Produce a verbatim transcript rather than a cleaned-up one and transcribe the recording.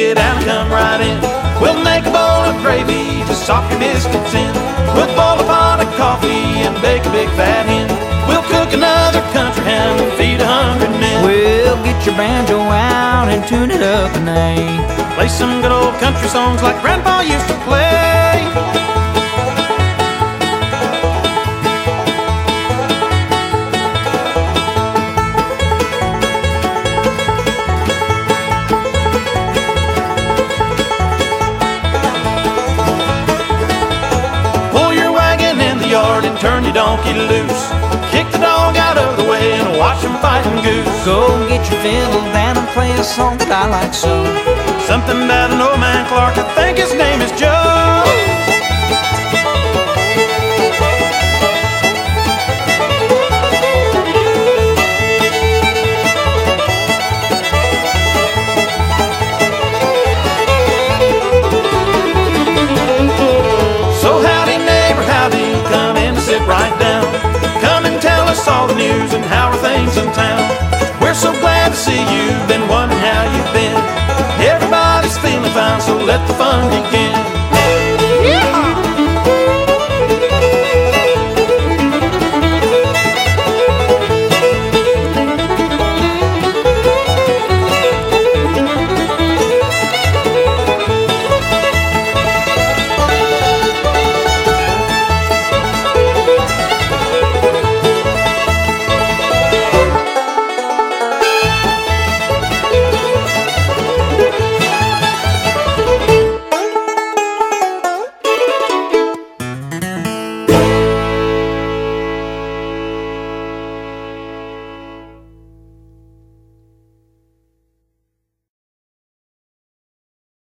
get out and come right in. We'll make a bowl of gravy to soak your biscuits in. We'll boil a pot of coffee and bake a big fat hen. We'll cook another country ham and feed a hundred men. We'll get your banjo out and tune it up and A. Play some good old country songs like Grandpa used to play. Pull your wagon in the yard and turn your donkey loose. Kick the dog out of the way and watch him fighting goose. Go get your fiddle down and play a song that I like so. Something about an old man Clark, I think his name is Joe. So howdy neighbor, howdy, come in and sit right down. Come and tell us all the news and how are things in town. We're so glad to see you, been wondering how you've been. Everybody's feeling fine, so let the fun begin.